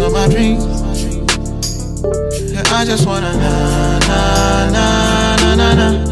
of my dreams. Yeah, I just wanna na na na na na na.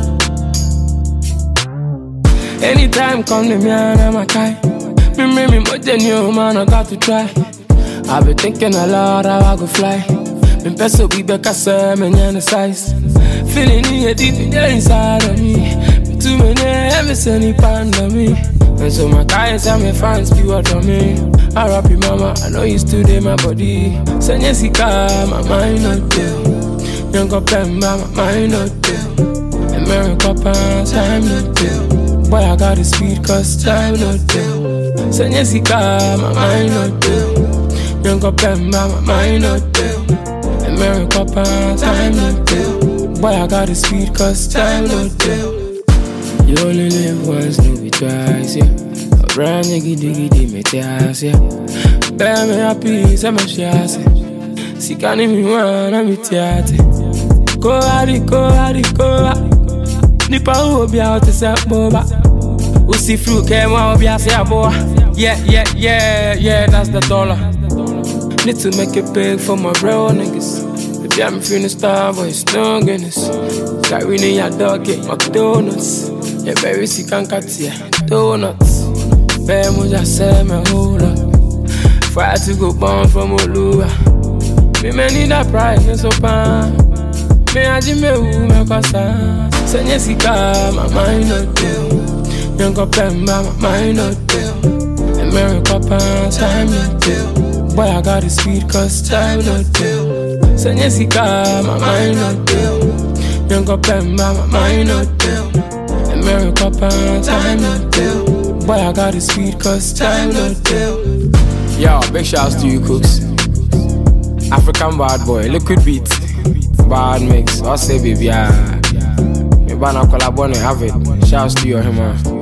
Anytime come to me and I'm a guy. Me more than you, man, I got to try. I've been thinking a lot how I go fly. Me peso we back a sermon and the size. Feeling it deep inside of me. Me too many ever any pan on me. And so my guys and my fans be what on me. I rap you mama, I know you still there my body. Send Jessica, my mind not there. Young up and my mind not there. America pants, time not there. Boy, I got the speed cause time not there. Send Jessica, my mind not there. Young up and my mind not there. America pants, time not there. Boy, I got the speed cause time not there. You only live once, no be twice, yeah. A brand nigga diggy me tears, yeah. Bear me happy, say me share, see can me one, I'm it yate. Go hardy, go hardy, go hardy. Nipa who be out to say boba. Who see through came out be a say boy. Yeah, that's the dollar. Need to make it big for my real niggas. Baby, I'm feeling star, but it's no goodness. Got we need your dog, get McDonald's. Yeah, very sick and cat, yeah, donuts. Bear mo just say me hold up. Fry to go born from Oluwa. Me need that pride, me so pan. Me a Jimmy who me kosa. Send Jessica, my mind not there. Young up and my mind not there. America pants, time not there. Boy, I got the speed cause time not there. Send Jessica, my mind not there. Young up and my mind not there. America pants, time not there. Boy, I got the speed cause time not there. Yo, big shouts to you cooks. African bad boy, liquid beat. Bad mix, I'll say baby, yeah. Me banna collab on it, have it. Shouts to you, man.